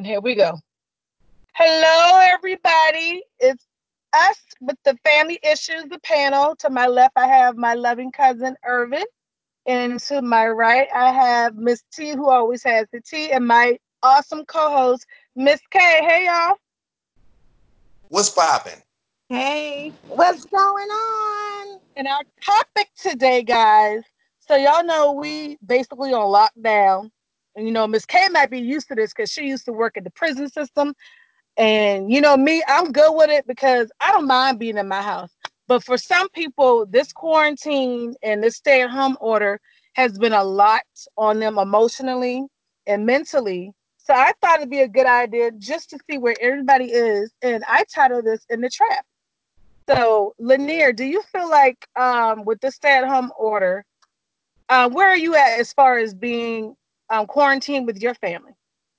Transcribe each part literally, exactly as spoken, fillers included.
And here we go. Hello, everybody. It's us with the Family Issues, the panel. To my left, I have my loving cousin, Irvin. And to my right, I have Miss T, who always has the tea, and my awesome co host, Miss K. Hey, y'all. What's popping? Hey, what's going on? And our topic today, guys. So, y'all know we basically on lockdown. And, you know, Miss K might be used to this because she used to work at the prison system. And you know me, I'm good with it because I don't mind being in my house. But for some people, this quarantine and this stay at home order has been a lot on them emotionally and mentally. So I thought it'd be a good idea just to see where everybody is. And I titled this In the Trap. So, Lanier, do you feel like um, with this stay at home order, uh, where are you at as far as being um, quarantined with your family?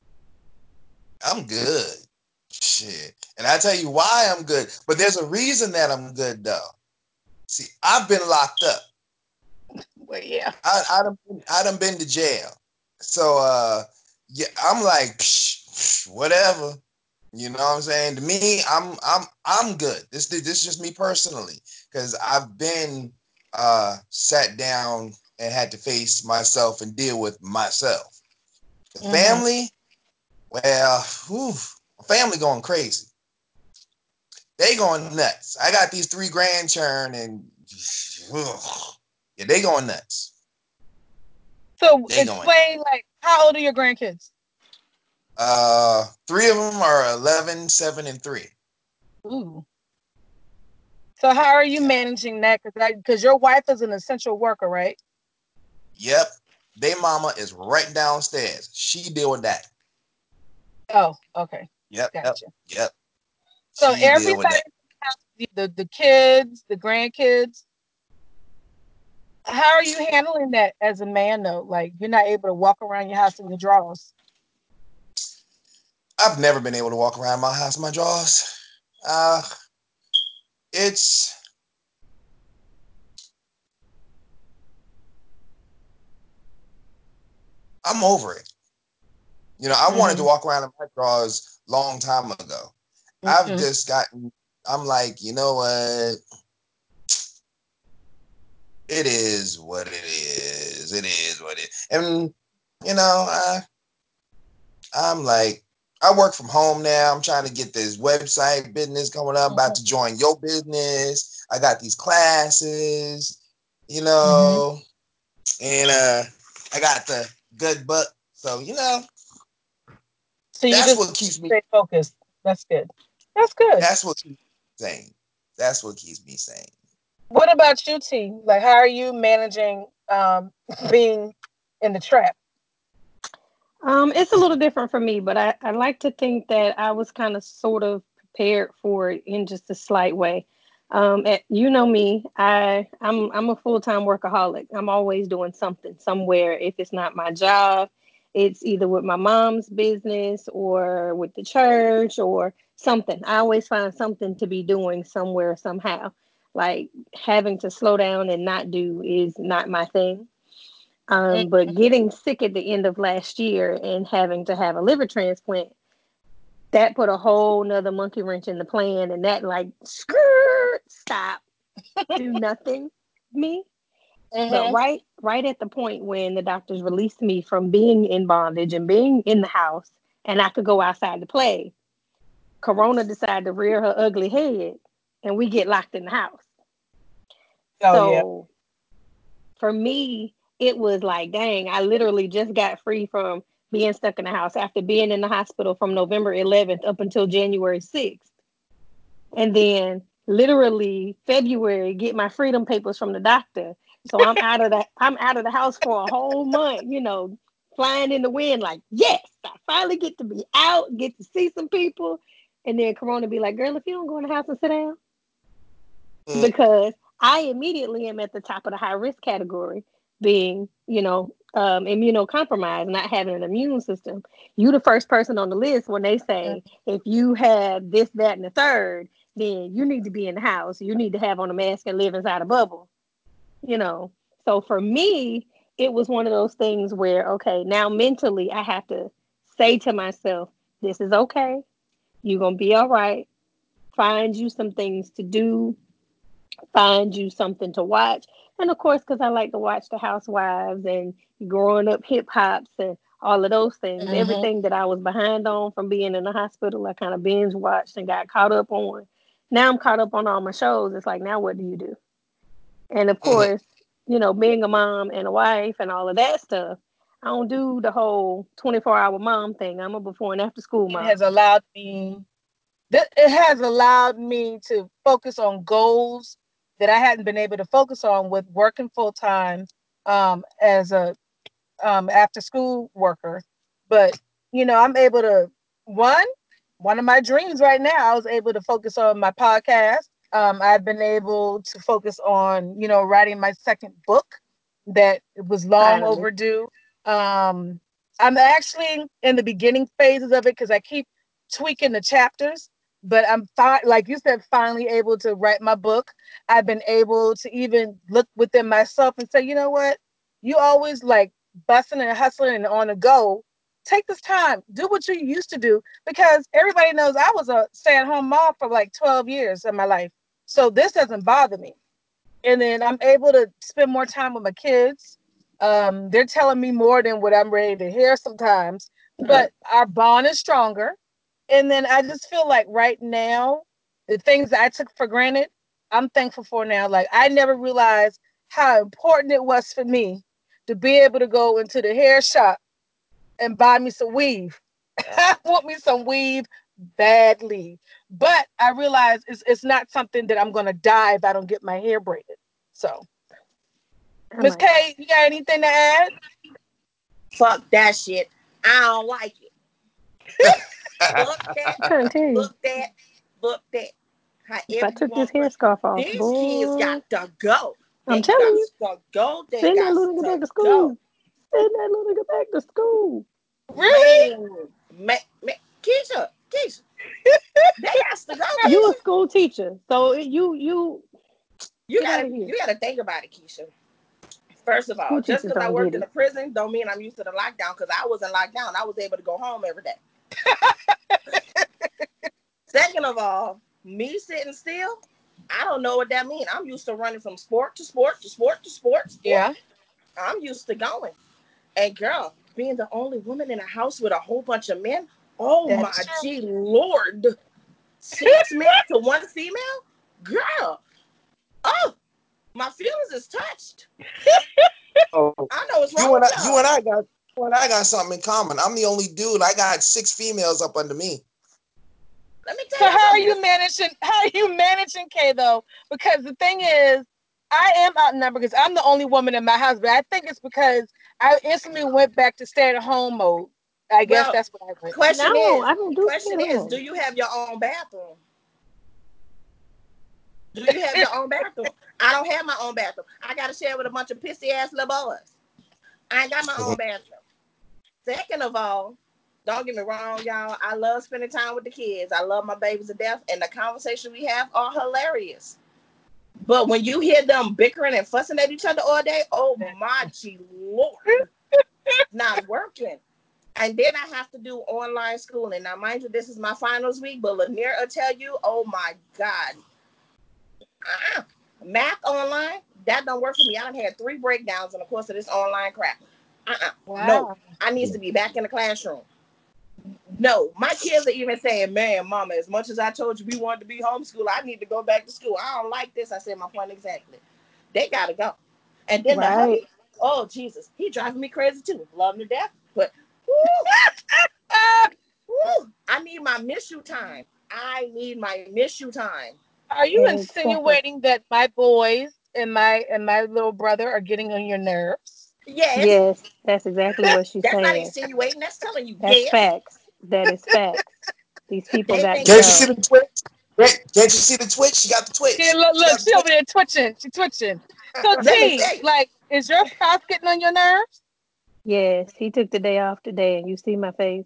I'm good. Shit. And I tell you why I'm good. But there's a reason that I'm good though. See, I've been locked up. Well, yeah. I I done, I done been to jail. So uh yeah, I'm like psh, psh, whatever. You know what I'm saying? To me, I'm I'm I'm good. This this is just me personally. Cause I've been uh sat down and had to face myself and deal with myself. The Mm-hmm. family, well, whew, family going crazy. They going nuts. I got these three grandchildren and ugh, yeah, they going nuts. So They going. explain, like, how old are your grandkids? Uh, three of them are eleven, seven, and three. Ooh. So how are you Yeah. managing that? Because because your wife is an essential worker, right? Yep. They mama is right downstairs. She deal with that. Oh, okay, Yep. Yep. gotcha. Yep. So She deal with everybody, that. the the, the kids, the grandkids. How are you handling that as a man, though? Like you're not able to walk around your house in your drawers. I've never been able to walk around my house in my drawers. Uh, it's I'm over it. You know, I wanted to Mm-hmm. walk around in my drawers long time ago. I've Mm-hmm. just gotten. I'm like, you know what? It is what it is. It is what it is. And you know, I I'm like, I work from home now. I'm trying to get this website business going up. About to join your business. I got these classes, you Mm-hmm. know, and uh, I got the good book. So you know, So you that's just what keeps me. stay focused. That's good. That's good. That's what keeps me sane. That's what keeps me sane. What about you, T? Like, how are you managing um being in the trap? Um, it's a little different for me, but I, I like to think that I was kind of sort of prepared for it in just a slight way. Um, at, you know me, I I'm I'm a full time workaholic. I'm always doing something somewhere. If it's not my job, it's either with my mom's business or with the church or something. I always find something to be doing somewhere somehow. Like having to slow down and not do is not my thing. Um, but getting sick at the end of last year and having to have a liver transplant, that put a whole nother monkey wrench in the plan. And that, like, skirt, stop, do nothing, me. But Mm-hmm. right, right at the point when the doctors released me from being in bondage and being in the house, and I could go outside to play, Corona decided to rear her ugly head, and we get locked in the house. Oh yeah. So for me, it was like, dang, I literally just got free from being stuck in the house after being in the hospital from November eleventh up until January sixth. And then literally February get my freedom papers from the doctor. So I'm out of the I'm out of the house for a whole month, you know, flying in the wind like, yes, I finally get to be out, get to see some people. And then Corona be like, girl, if you don't go in the house and sit down, Mm, because I immediately am at the top of the high risk category, being, you know, um, immunocompromised, not having an immune system. You the first person on the list when they say if you have this, that, and the third, then you need to be in the house. You need to have on a mask and live inside a bubble. You know. So for me, it was one of those things where, okay, now mentally I have to say to myself, This is okay. You're gonna be all right. Find you some things to do, find you something to watch. And of course, because I like to watch the Housewives and growing up hip hops and all of those things, Mm-hmm. everything that I was behind on from being in the hospital, I kind of binge watched and got caught up on. Now I'm caught up on all my shows. It's like, now what do you do? And of Mhm. course, you know, being a mom and a wife and all of that stuff, I don't do the whole twenty-four hour mom thing. I'm a before and after school It mom. has allowed me that it has allowed me to focus on goals that I hadn't been able to focus on with working full time um, as a um, after school worker. But you know, I'm able to one one of my dreams right now. I was able to focus on my podcast. Um, I've been able to focus on you know writing my second book that was long Finally. overdue. Um, I'm actually in the beginning phases of it because I keep tweaking the chapters. But I'm fine, like you said, finally able to write my book. I've been able to even look within myself and say, you know what? You always like busting and hustling and on the go. Take this time, do what you used to do because everybody knows I was a stay at home mom for like twelve years of my life. So this doesn't bother me. And then I'm able to spend more time with my kids. Um, they're telling me more than what I'm ready to hear sometimes, but our bond is stronger. And then I just feel like right now, the things that I took for granted, I'm thankful for now. Like I never realized how important it was for me to be able to go into the hair shop and buy me some weave. I want me some weave badly. But I realize it's, it's not something that I'm going to die if I don't get my hair braided. So, I'm Miss like, K, you got anything to add? Fuck that shit. I don't like it. Fuck that. I'm trying to tell you, Fuck that. Fuck that. if I However you took this want to put hair it. scarf off, These kids boy, got to go. I'm They telling got you, to go. They send that got little nigga back to to go. school. Send that little nigga back to school. Really? Man. Man, man. Keisha. Keisha. They got to go, You a Keisha. school teacher, so you you You get out gotta of here. you gotta think about it, Keisha. First of all, School just teachers because I don't worked get in it. a prison don't mean I'm used to the lockdown because I was in lockdown. I was able to go home every day. Second of all, me sitting still, I don't know what that means. I'm used to running from sport to sport to sport to sport, sport. Yeah, I'm used to going. And girl, being the only woman in a house with a whole bunch of men, oh that is my true. gee lord. Six men to one female? Girl, oh, my feelings is touched. Oh, I know what's wrong you and I, with you and y'all. I got, you and I got something in common. I'm the only dude. I got six females up under me. Let me So tell y'all how are something. you This managing? How are you managing K though? Because the thing is, I am outnumbered because I'm the only woman in my house. But I think it's because I instantly went back to stay at home mode. I guess well, that's what I went. question No, is, I don't do stay question at is, do home. you have your own bathroom? Do you have your own bathroom? I don't have my own bathroom. I gotta share with a bunch of pissy ass little boys. I ain't got my Mhm. own bathroom. Second of all, don't get me wrong, y'all. I love spending time with the kids. I love my babies to death, and the conversation we have are hilarious. But when you hear them bickering and fussing at each other all day, oh my gee lord, not working. And then I have to do online schooling. Now, mind you, this is my finals week, but Lanier will tell you, oh my God, uh-uh. Math online, that don't work for me. I done had three breakdowns in the course of this online crap. Uh-uh. No, Wow. I needs to be back in the classroom. No, my kids are even saying, man, mama, as much as I told you we wanted to be homeschooled, I need to go back to school. I don't like this. I said my point exactly. They got to go. And then the Right. hubby, oh, Jesus, he driving me crazy too. Love him to death. But, whoo, Uh, whoo, I need my miss you time. I need my miss you time. are you Exactly. insinuating that my boys and my and my little brother are getting on your nerves? Yes, Yes, that's exactly what she's that's not saying. insinuating. That's telling you, That's yes. facts. That is facts. These people They got think to Can't that you see go. the twitch? Can't, can't you see the twitch? She got the Yeah, twitch. look, She look, got the she over twitch. there twitching. She twitching. So let me T, tell you. like, is your spouse getting on your nerves? Yes, he took the day off today, and you see my face.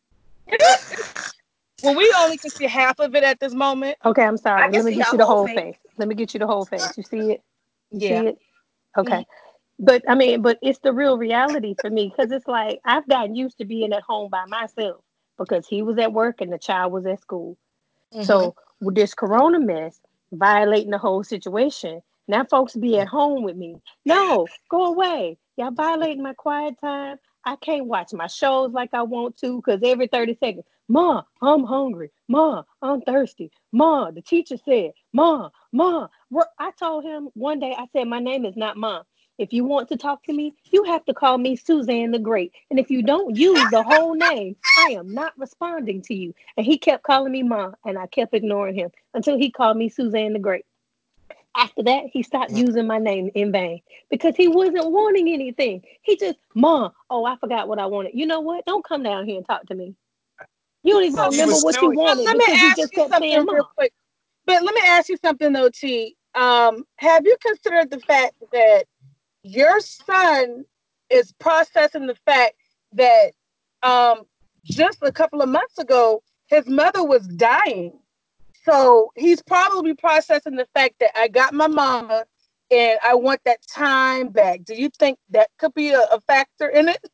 Well, we only can see half of it at this moment. Okay, I'm I sorry. can Let me see get her you the whole whole face. face. Let me get you the whole face. You see it? You Yeah. see it? Mhm. Okay. But I mean, but it's the real reality for me because it's like I've gotten used to being at home by myself. because he was at work and the child was at school. Mm-hmm. So with this corona mess violating the whole situation, now folks be at home with me. No, go away. Y'all violating my quiet time. I can't watch my shows like I want to because every thirty seconds, Ma, I'm hungry. Ma, I'm thirsty. Ma, the teacher said, Ma, Ma. What I told him one day, I said, my name is not Ma. If you want to talk to me, you have to call me Suzanne the Great. And if you don't use the whole name, I am not responding to you. And he kept calling me Ma, and I kept ignoring him until he called me Suzanne the Great. After that, he stopped using my name in vain because he wasn't wanting anything. He just, Ma, oh, I forgot what I wanted. You know what? Don't come down here and talk to me. You don't even Well, He remember was what you still well, wanted let me because you ask just you kept saying something real Ma. quick. But let me ask you something though, T. Um, have you considered the fact that your son is processing the fact that um, just a couple of months ago his mother was dying? So he's probably processing the fact that I got my mama and I want that time back. Do you think that could be a, a factor in it?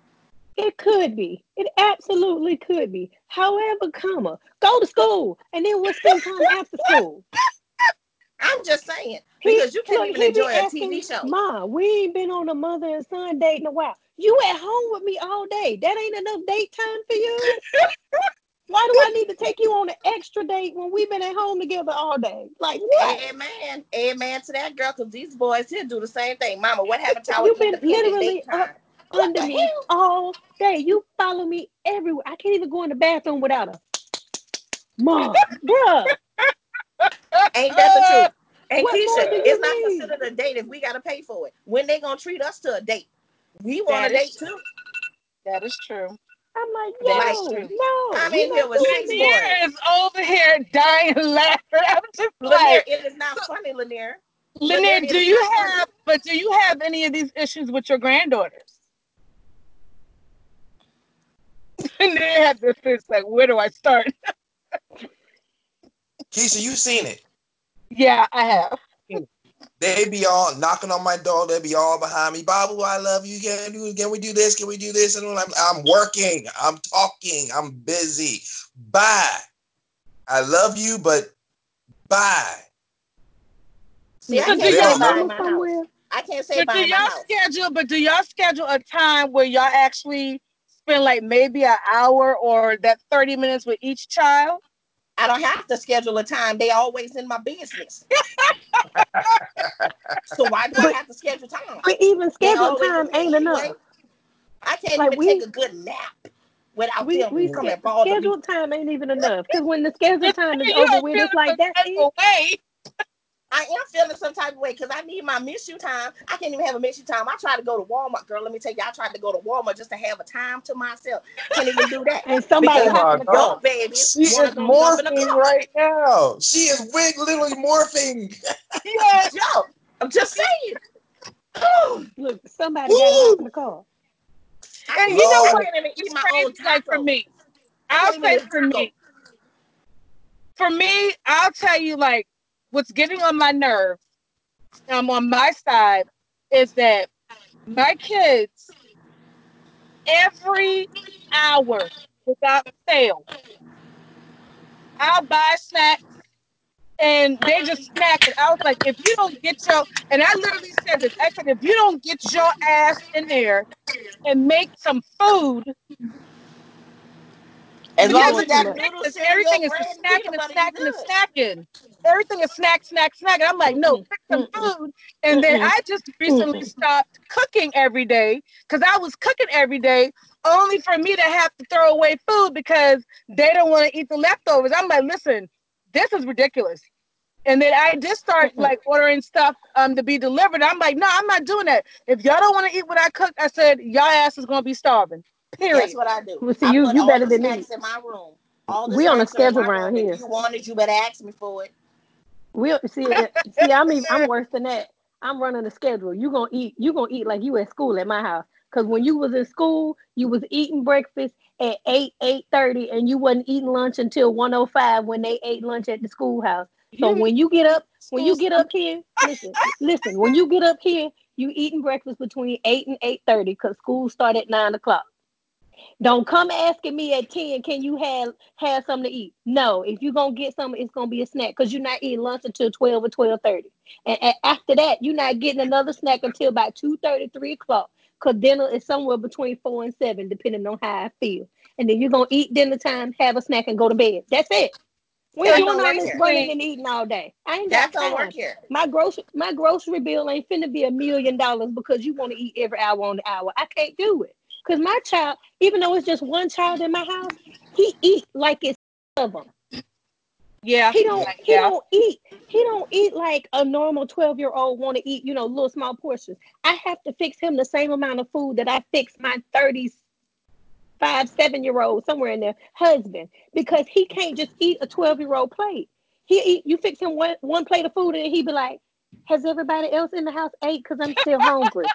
It could be. It absolutely could be. However, comma, go to school and then we'll spend time after school. I'm just saying He because you can't look, even he be enjoy a T V asking, show. Ma, we ain't been on a mother and son date in a while. You at home with me all day. That ain't enough date time for you. Why do I need to take you on an extra date when we've been at home together all day? Like what? Amen. Amen to that girl, because these boys here do the same thing. Mama, what happened to our You've been independent date literally time? up What under the me hell? all day. You follow me everywhere. I can't even go in the bathroom without a Ma, bruh. Ain't that the Uh, truth? And What more Keisha, do it's you not need? considered a date if we gotta pay for it. When they gonna treat us to a date? We want a that is date true. too. That is true. I'm like, That Like is yo, true. no, I'm we're in here not with doing six this. Lanier boys. is over here dying laughing. I'm just Lanier, like, it is not so, funny, Lanier. Lanier, Lanier, it do is you not funny. have, but do you have any of these issues with your granddaughters? Lanier had this face like, where do I start? Keisha, you seen it. Yeah, I have. They be all knocking on my door. They be all behind me. Babu, I love you. Can, do, can we do this? Can we do this? And I'm, I'm working. I'm talking. I'm busy. Bye. I love you, but bye. See, I Look, So do can't is y'all, your say bye in mama my house. somewhere? I can't say but do bye in my y'all house. schedule, but do y'all schedule a time where y'all actually spend like maybe an hour or that thirty minutes with each child? I don't have to schedule a time. They always in my business. So why do I But have to schedule time? but even They scheduled always in time here ain't anyway. enough. I can't Like even take we a good nap without we them we coming sch- and bother me. scheduled time ain't even enough. Cause when the scheduled time is You over don't with, feel it's like some that's type it. of way. I am feeling some type of way because I need my miss you time. I can't even have a miss you time. I tried to go to Walmart, girl. Let me tell you, I tried to go to Walmart just to have a time to myself. Can't even do that And somebody Oh because hopping my the God. car. your babies She want is to go jump in the morphing car. right now. She is wig literally morphing. Yes. Yo, I'm just saying. I Look, somebody got to hop in Woo! the car. And can't you even. know I what? Lord. can't even eat It's my crazy. own Like for tacos. me, I I'll can't even say eat for tacos. me, for me, I'll tell you like what's getting on my nerves um, on my side is that my kids every hour without fail, I'll buy snacks and they just snack it. I was like, if you don't get your, and I literally said this, I said, if you don't get your ass in there and make some food, As You because long as doing you it's too got much. noodles, ridiculous. cereal, Everything is bread, just and snacking peanut and butter, you snacking and good. snacking. Everything is snack, snack, snack. And I'm like, no, Mm-mm, pick some mm-mm, food. And then mm-mm, I just recently mm-mm. stopped cooking every day because I was cooking every day only for me to have to throw away food because they don't want to eat the leftovers. I'm like, listen, this is ridiculous. And then I just start Mm-mm. like ordering stuff um to be delivered. I'm like, no, I'm not doing that. If y'all don't want to eat what I cook, I said, y'all ass is gonna be starving. Guess Period. what I do? Well, see, I you put you all better the than me. snacks in my room. All the We on a snacks are in schedule my around room. If here. you want it, you better ask me for it. We see uh, see. I'm even, I'm worse than that. I'm running a schedule. You gonna eat. You gonna eat like you at school at my house. Cause when you was in school, you was eating breakfast at eight eight thirty, and you wasn't eating lunch until one o five when they ate lunch at the schoolhouse. So You know, when you get up, when school you get stomach. up here, listen, listen. When you get up here, you eating breakfast between eight and eight thirty, cause school start at nine o'clock. Don't come asking me at ten, can you have have something to eat? No, if you're gonna get something, it's gonna be a snack because you're not eating lunch until twelve or twelve thirty. And, and after that, you're not getting another snack until about two thirty, three o'clock. Because dinner is somewhere between four and seven, depending on how I feel. And then you're gonna eat dinner time, have a snack, and go to bed. That's it. We ain't That See, doing don't all work this here. running see, and eating all day. I ain't got That don't work time. here. My grocery my grocery bill ain't finna be a million dollars because you want to eat every hour on the hour. I can't do it. Cause my child, even though it's just one child in my house, he eat like it's of them. yeah, He don't he yeah. don't eat. He don't eat like a normal twelve year old want to eat, you know, little small portions. I have to fix him the same amount of food that I fix my thirties five, seven year old somewhere in there husband because he can't just eat a twelve year old plate. He eat you fix him one one plate of food and he be like, has everybody else in the house ate? Because I'm still hungry.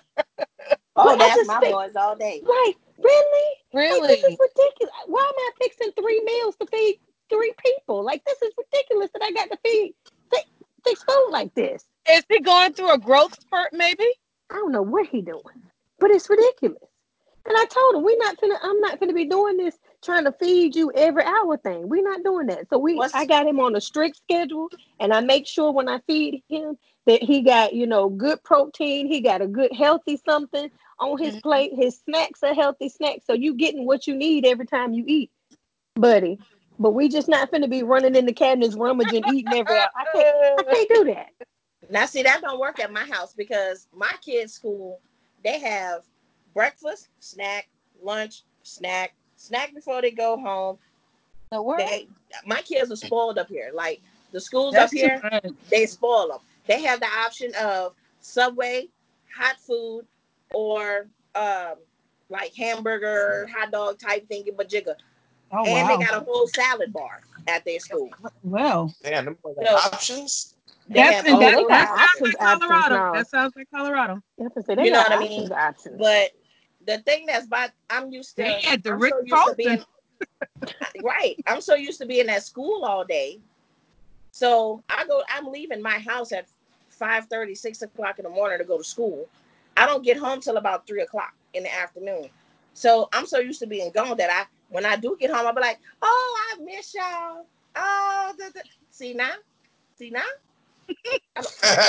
Oh, But I that's just my fix boys all day. like really like this is Really? ridiculous. Why am I fixing three meals to feed three people? Like this is ridiculous that I got to feed fix, fix food like this. Is he going through a growth spurt? Maybe. I don't know what he doing, but it's ridiculous. And I told him, we not finna, I'm not finna be doing this trying to feed you every hour thing. We're not doing that. So we I What's got him on a strict schedule and I make sure when I feed him that he got, you know, good protein, he got a good healthy something on his Mhm. plate. His snacks are healthy snacks. So you getting what you need every time you eat, buddy. But we just not finna be running in the cabinets, rummaging, eating every hour. I can't I can't do that. now? See, that don't work at my house because my kids' school they have breakfast, snack, lunch, snack, snack before they go home. The world? They my kids are spoiled up here. Like the schools up That's too here, much. they spoil them. They have the option of Subway, hot food, or um, like hamburger, hot dog type thingy majigga. Oh And they wow. got a whole salad bar at their school. Well, Damn, them boys got So options. they that's have and Oh, that they all got that the sounds options. options, like options Colorado. now. That sounds like Colorado. I have to say they You know got what I options, mean? options. But the thing that's about I'm used They to had the I'm Rick so used to Carlson. being right. I'm so used to being at school all day. So I go I'm leaving my house at five thirty, six o'clock in the morning to go to school. I don't get home till about three o'clock in the afternoon. So I'm so used to being gone that I when I do get home, I'll be like, oh, I miss y'all. Oh, the, the. See now? See now? I,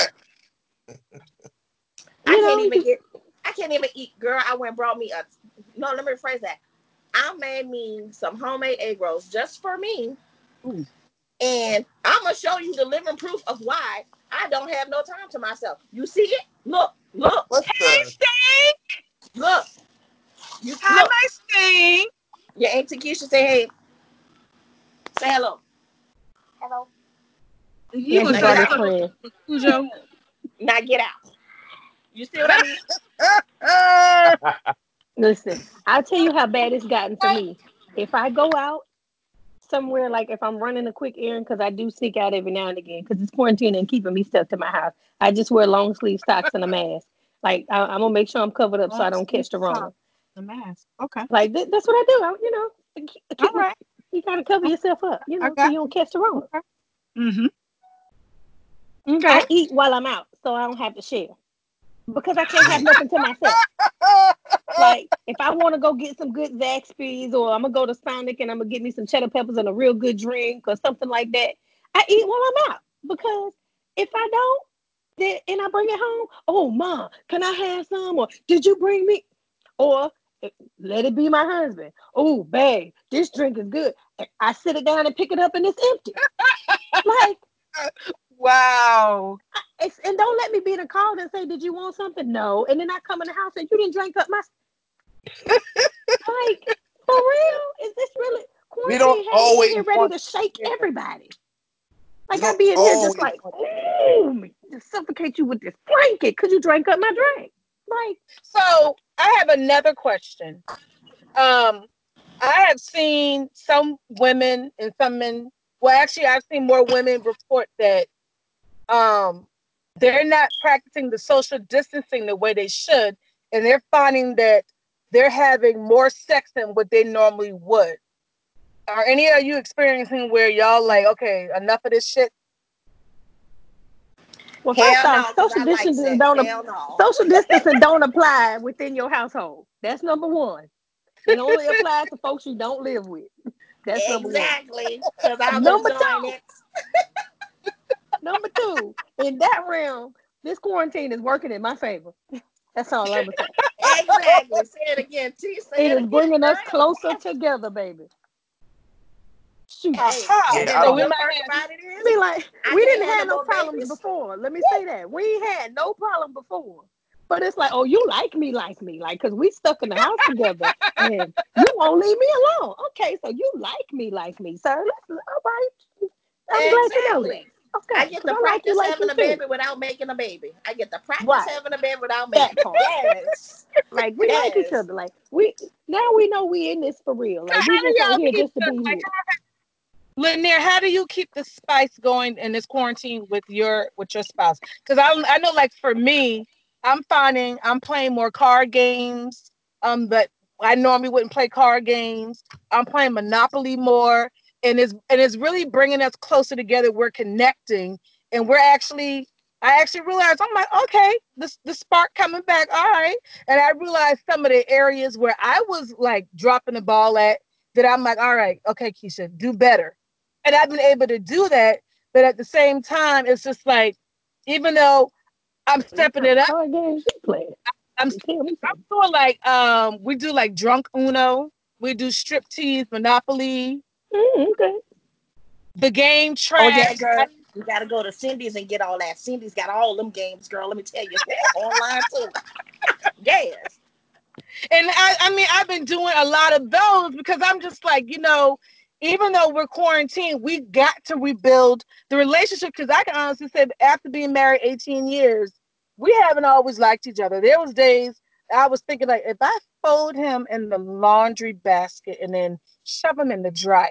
I You can't know, even you, get I can't even eat. Girl, I went and brought me a no, let me rephrase that. I made me some homemade egg rolls just for me. Ooh. And I'm gonna show you the living proof of why I don't have no time to myself. You see it? Look, look, What Hey, the? Sting. look. You Hi, look. my Sting. Your auntie Keisha say, hey, say hello. Hello. You yeah, gonna he Now say get brought his out. hello, friend. Cujo? Now get out. You see what I mean? Listen, I'll tell you how bad it's gotten for me. If I go out somewhere, like if I'm running a quick errand, because I do sneak out every now and again, because it's quarantine and keeping me stuck to my house. I just wear long sleeve socks and a mask. Like I, I'm gonna make sure I'm covered up so I Long don't sleeve catch the Rona. top, the mask. Okay. Like th- that's what I do. I, you know, keep, All keep me. right. You gotta cover I, yourself up, you I know, so got you don't you. catch the Rona. Okay. Mm-hmm. Okay. I eat while I'm out, so I don't have to share because I can't have nothing to myself. Like if I want to go get some good Zaxby's or I'm gonna go to Sonic and I'm gonna get me some cheddar peppers and a real good drink or something like that, I eat while I'm out because if I don't, then and I bring it home, oh mom, can I have some? Or did you bring me? Or eh, let it be my husband. Oh, babe, this drink is good. I sit it down and pick it up and it's empty. Like Wow. it's, and don't let me be the call and say, did you want something? No. And then I come in the house and you didn't drink up my like for real? Is this really We don't quarantine had me in always here ready want to to shake share. everybody? We Like I don't be in here just always like, want ooh, just suffocate you with this blanket because you drank up my drink. Like, So I have another question. Um, I have seen some women and some men. Well, actually, I've seen more women report that um, they're not practicing the social distancing the way they should, and they're finding that they're having more sex than what they normally would. Are any of you experiencing where y'all like, okay, enough of this shit? well, first Hell off, no, because social I like distancing sex. don't Hell no. social distancing don't apply within your household. That's number one. It only applies to folks you don't live with. That's number one. Exactly. Because I've been Number doing two, it. number two, in that realm, this quarantine is working in my favor. That's all I'm gonna say. Exactly. Say it again. T. Say It it is again, bringing us girl. closer together, baby. Shoot. Hey, Aha. and Yeah, then I the So we don't. good might part have. about it I is mean, like, I we can didn't have handle no both problems babies. before. Let me say that. We ain't had no problem before. But it's like, oh, you like me, like me. Like, because we stuck in the house together and you won't leave me alone. Okay, so you like me, like me, sir. Let's, all right. I'm glad to know that. Exactly. I Okay, get because to I like you, practice like having you a too. baby without making a baby. I get to practice Right. having a baby without That making it. part. Yes. Like, we like each Yes. other. Like, we, now we know we in this for real. So Like, we how do just ain't y'all here keep just to the be like? here. Lanier, how do you keep the spice going in this quarantine with your with your spouse? Because I I know like for me, I'm finding I'm playing more card games. Um, but I normally wouldn't play card games. I'm playing Monopoly more, and it's and it's really bringing us closer together. We're connecting, and we're actually. I actually realized I'm like, okay, this the spark coming back, all right. And I realized some of the areas where I was like dropping the ball at that I'm like, all right, okay, Keisha, do better, and I've been able to do that. But at the same time, it's just like, even though I'm What stepping kind it of up, card games you play? I'm Tell me I'm something. doing like um we do like drunk Uno, we do striptease, Monopoly, Mm, okay. the game Oh yeah, trash. I, girl. You gotta go to Cindy's and get all that. Cindy's got all them games, girl. Let me tell you. Online too. Yes. and I, I mean I've been doing a lot of those because I'm just like, you know, even though we're quarantined, we got to rebuild the relationship because I can honestly say after being married eighteen years, we haven't always liked each other. There was days I was thinking like if I fold him in the laundry basket and then shove him in the dryer,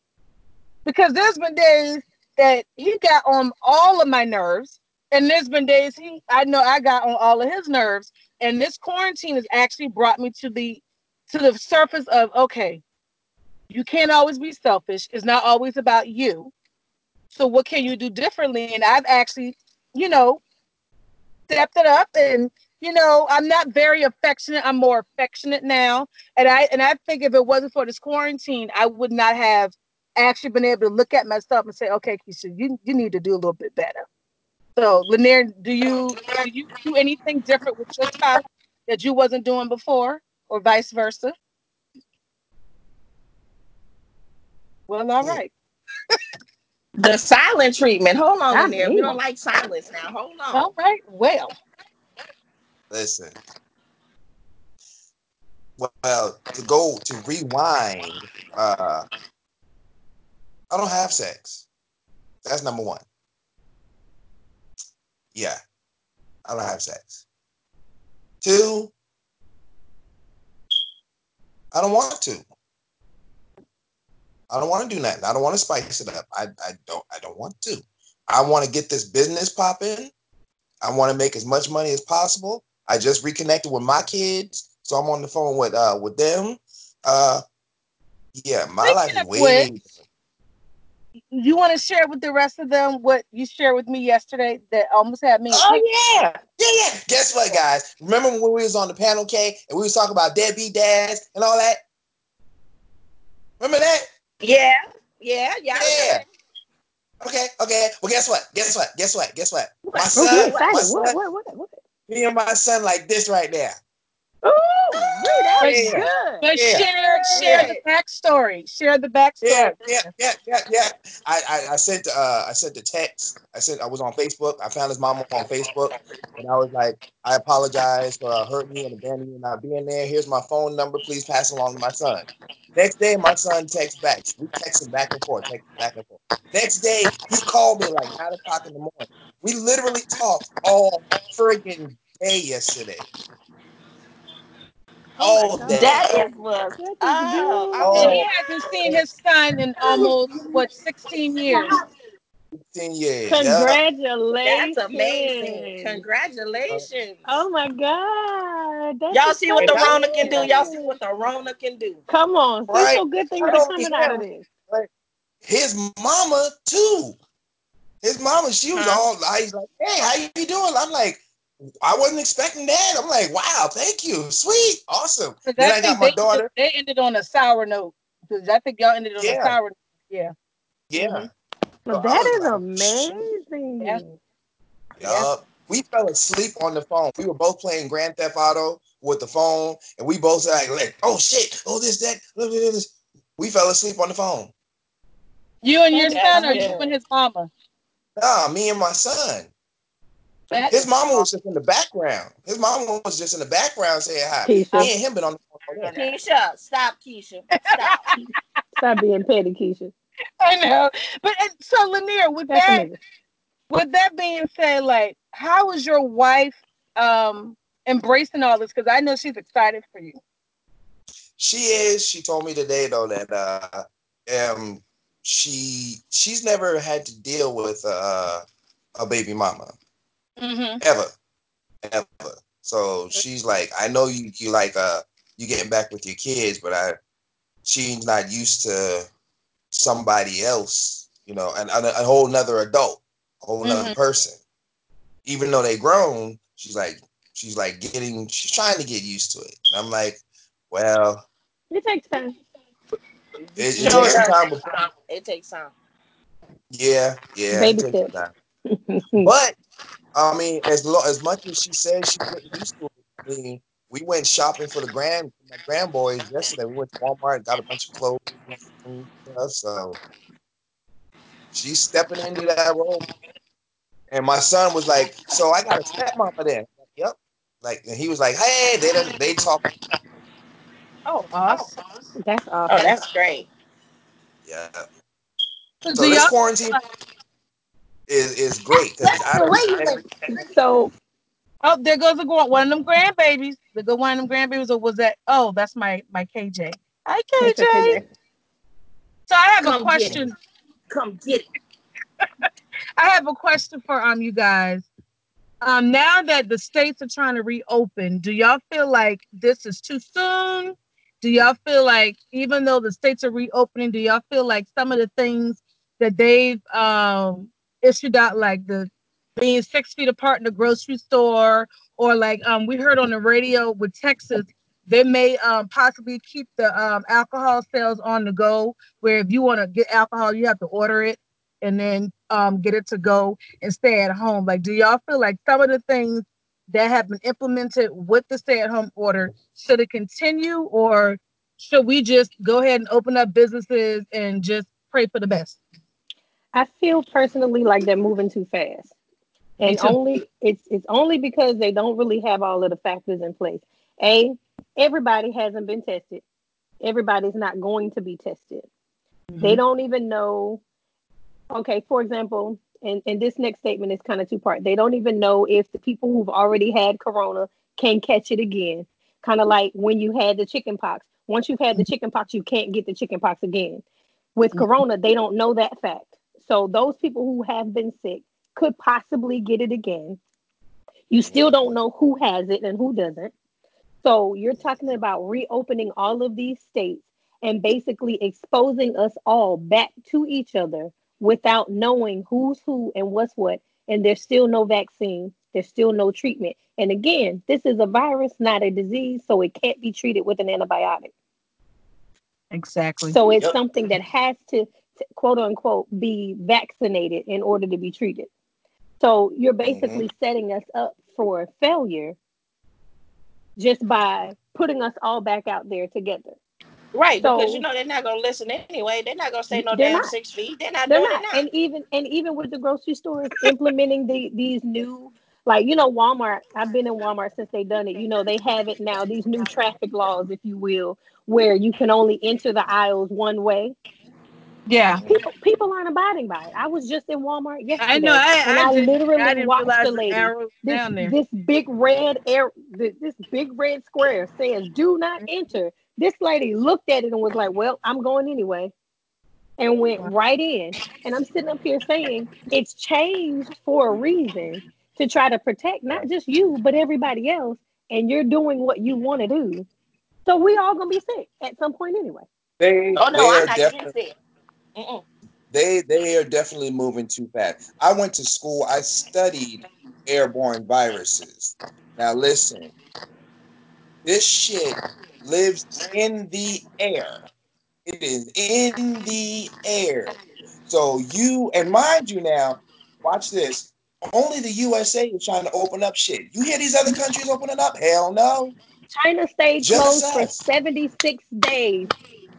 because there's been days that he got on all of my nerves, and there's been days he I know I got on all of his nerves. And this quarantine has actually brought me to the to the surface of, okay, you can't always be selfish. It's not always about you. So what can you do differently? And I've actually, you know, stepped it up, and you know, I'm not very affectionate. I'm more affectionate now. And I and I think if it wasn't for this quarantine, I would not have actually been able to look at myself and say, okay, Keisha, you, you need to do a little bit better. So Lanier, do you do you do anything different with your spouse that you wasn't doing before, or vice versa? Well, all Yeah. right. The silent treatment. Hold on I in there. We don't mean, like silence now. Hold All on. right. Well, Listen. Well, to go to rewind, uh, I don't have sex. That's number one. Yeah, I don't have sex. Two, I don't want to. I don't want to do nothing. I don't want to spice it up. I, I don't I don't want to. I want to get this business popping. I want to make as much money as possible. I just reconnected with my kids, so I'm on the phone with uh with them. Uh yeah, my life speaking is of way which, you want to share with the rest of them what you shared with me yesterday that almost had me. Oh yeah, yeah, yeah. Guess what, guys? Remember when we was on the panel, K, and we was talking about deadbeat dads and all that? Remember that? Yeah. Yeah. Yeah. I Yeah. remember. Okay, okay. Well, guess what? Guess what? Guess what? Guess what? My what? I'm What? son, getting What? my excited. What? son, What? What? What? me and my son like this right there. Oh, wait, But that's Yeah, good. but yeah, share share yeah. the backstory. Share the Yeah, backstory. yeah, yeah, yeah, yeah. I, I, I sent uh I sent the text. I sent I was on Facebook. I found his mama on Facebook, and I was like, I apologize for uh, hurting you and abandoning you and not being there. Here's my phone number. Please pass along to my son. Next day, my son texts back. We texting back and forth, texting back and forth. Next day, he called me like nine o'clock in the morning. We literally talked all friggin' day yesterday, Oh my all day, That God. is was. That is Oh, I'm And telling he all you. hasn't seen day. his son in almost what sixteen years. Ten years, yeah. That's amazing. Congratulations. Congratulations. Oh my God. That Y'all is see what so And the not Rona only can do. that, Y'all see good. what the Rona can do. Come on. See, right? so good things Not are only coming out of him, this. but his mama too. His mama, she was Huh? all like, like, "Hey, how you doing?" I'm like, I wasn't expecting that. I'm like, wow, thank you, sweet, awesome. Because Then I I got think my they ended, daughter. they ended on a sour note. Because I think y'all ended on a Yeah, sour note. Yeah. yeah. Mm-hmm. Well, So I that was is like, Yeah. amazing. Yeah. yup. We fell asleep on the phone. We were both playing Grand Theft Auto with the phone, and we both like, like oh shit, oh this, that, blah, blah, blah, this. We fell asleep on the phone. You and your That is That's son, or you awesome. and good. his mama? Nah, me and my son. That His is mama was awesome. just in the background. His mama was just in the background saying hi. Me Keisha, and him been on the phone all day. Keisha, stop, Keisha. Stop. stop being petty, Keisha. I know. But and so Lanier, with That's that amazing. with that being said, like, how is your wife um embracing all this? Because I know she's excited for you. She is. She told me today though that uh um she she's never had to deal with uh a baby mama Mm-hmm. ever ever. So she's like, I know you you like uh you getting back with your kids, but I she's not used to somebody else, you know, and a, a whole nother adult, a whole nother Mm-hmm. person. Even though they grown, she's like she's like getting she's trying to get used to it. And I'm like, well, It takes time. it, it No, takes it some doesn't. time before. It takes time. Yeah, yeah, it Baby takes some steps. time. But I mean, as lo- as much as she says she's getting used to it, I mean, we went shopping for the grand my grand boys yesterday. We went to Walmart, got a bunch of clothes and stuff. So she's stepping into that role. And my son was like, "So I got a stepmama then?" Like, yep. Like, and he was like, "Hey, they done they talk." Oh, Awesome. That's oh, awesome. that's great. Yeah. So So do this y'all? quarantine is is great because I The don't way see you every. went. So Oh, there goes a go- one of them grandbabies. There go one of them grandbabies, or was that? Oh, that's my my K J. Hi that's your K J. K J. So I have a Come get it. question. Come get it. I have a question for um you guys. Um, now that the states are trying to reopen, do y'all feel like this is too soon? Do y'all feel like even though the states are reopening, do y'all feel like some of the things that they've um issued out, like the being six feet apart in the grocery store, or like um we heard on the radio with Texas, they may um possibly keep the um alcohol sales on the go, where if you want to get alcohol, you have to order it and then um get it to go and stay at home. Like, do y'all feel like some of the things that have been implemented with the stay at home order should it continue, or should we just go ahead and open up businesses and just pray for the best? I feel personally like they're moving too fast. Me And too. only it's it's only because they don't really have all of the factors in place. A, everybody hasn't been tested. Everybody's not going to be tested. They Mm-hmm. don't even know. Okay, for example, and, and this next statement is kind of two part. They don't even know if the people who've already had corona can catch it again. Kind of like when you had the chicken pox. Once you've had the chicken pox, you can't get the chicken pox again. With corona, they don't know that fact. So those people who have been sick could possibly get it again. You still don't know who has it and who doesn't. So you're talking about reopening all of these states and basically exposing us all back to each other without knowing who's who and what's what. And there's still no vaccine, there's still no treatment. And again, this is a virus, not a disease, so it can't be treated with an antibiotic. Exactly. So it's Yep. something that has to, to quote unquote be vaccinated in order to be treated. So you're Mm-hmm. basically setting us up for failure just by putting us all back out there together. Right, because you So know they're not gonna listen anyway. They're not gonna stay no they're damn not. six feet. They're not They're doing it not. now. And even and even with the grocery stores implementing the these new, like, you know, Walmart, I've been in Walmart since they done it. You know, they have it now, these new traffic laws, if you will, where you can only enter the aisles one way. Yeah, People people aren't abiding by it. I was just in Walmart I know. yesterday I and I I didn't I literally didn't watched realize a the lady. arrow was This down there. this big red air this, this big red square says do not enter. This lady looked at it and was like, "Well, I'm going anyway." And went Wow. right in. And I'm sitting up here saying it's changed for a reason to try to protect Yeah. not just you, but everybody else. And you're doing what you want to do. So we all gonna be sick at some point anyway. They Oh no, they I'm are not getting definitely sick. Mm-mm. they they are definitely moving too fast. I went to school. I studied airborne viruses. Now listen, this shit lives in the air. It is in the air. So you, and mind you now, watch this. Only the U S A is trying to open up shit. You hear these other countries opening up? Hell no. China stayed Just closed for us. seventy-six days.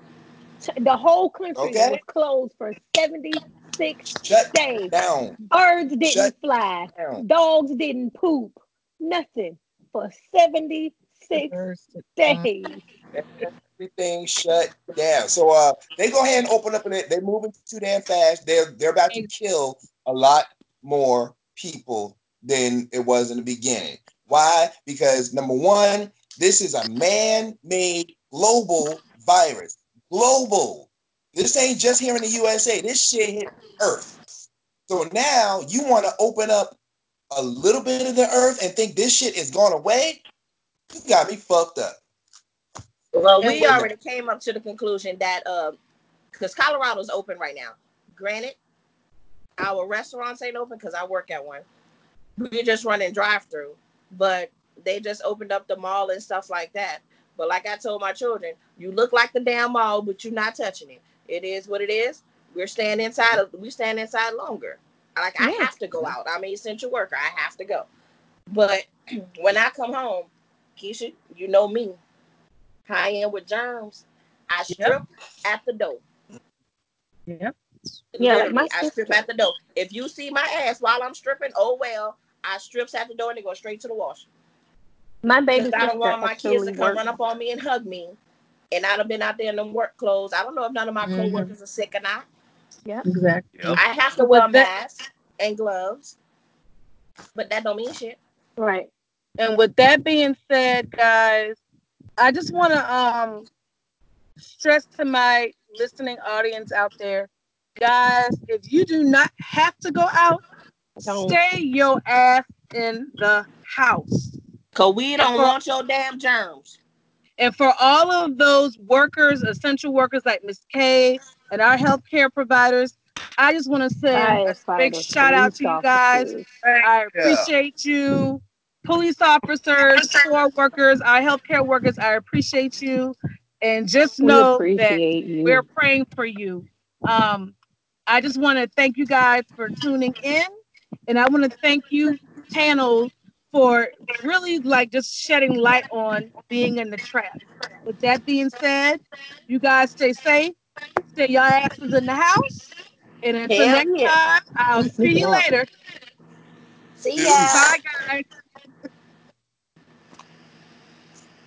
The whole country Okay? was closed for seventy-six Shut days. down. Birds Shut didn't fly. down. Dogs didn't poop. Nothing for seventy-six days. Everything shut down. So uh they go ahead and open up and they, they're moving too damn fast. They're they're about to kill a lot more people than it was in the beginning. Why? Because number one, this is a man-made global virus. Global. This ain't just here in the U S A. This shit hit Earth. So now you want to open up a little bit of the Earth and think this shit is going away? You got me fucked up. Well, And we with already came up to the conclusion that uh, because Colorado's open right now. Granted, our restaurants ain't open because I work at one. We're just running drive-through, but they just opened up the mall and stuff like that. But like I told my children, you look like the damn mall, but you're not touching it. It is what it is. We're staying inside. We stand inside longer. Like I Yeah. have to go out. I'm an essential worker. I have to go. But when I come home, Keisha, you know me. How I am with germs. I yep, strip at the door. yep. Yeah, like my Literally, I strip sister. at the door. If you see my ass while I'm stripping, oh well. I strips at the door and they go straight to the wash. My Because baby I don't sister want my kids actually to come worked. run up on me and hug me. And I'd have been out there in them work clothes. I don't know if none of my Mm-hmm. coworkers are sick or not. Yep. Exactly. Yep. I have to And wear a with that, mask and gloves, but that don't mean shit. Right. and with that being said, guys, I just want to um stress to my listening audience out there, guys, if you do not have to go out, Don't. stay your ass in the house. Cause we And don't for want your damn germs. and for all of those workers, essential workers like Miss K and our healthcare providers, I just want to send a big Firefighters, shout out police to you guys. officers. Thank I you. appreciate you. Police officers, store workers, our healthcare workers, I appreciate you. And just We know that appreciate we're you. praying for you. Um, I just want to thank you guys for tuning in. And I want to thank you, panel, for really like just shedding light on being in the trap. With that being said, you guys stay safe, stay your asses in the house. And until Hell next yeah. time, I'll see you Yeah. later. See ya. Deuce. Bye, guys.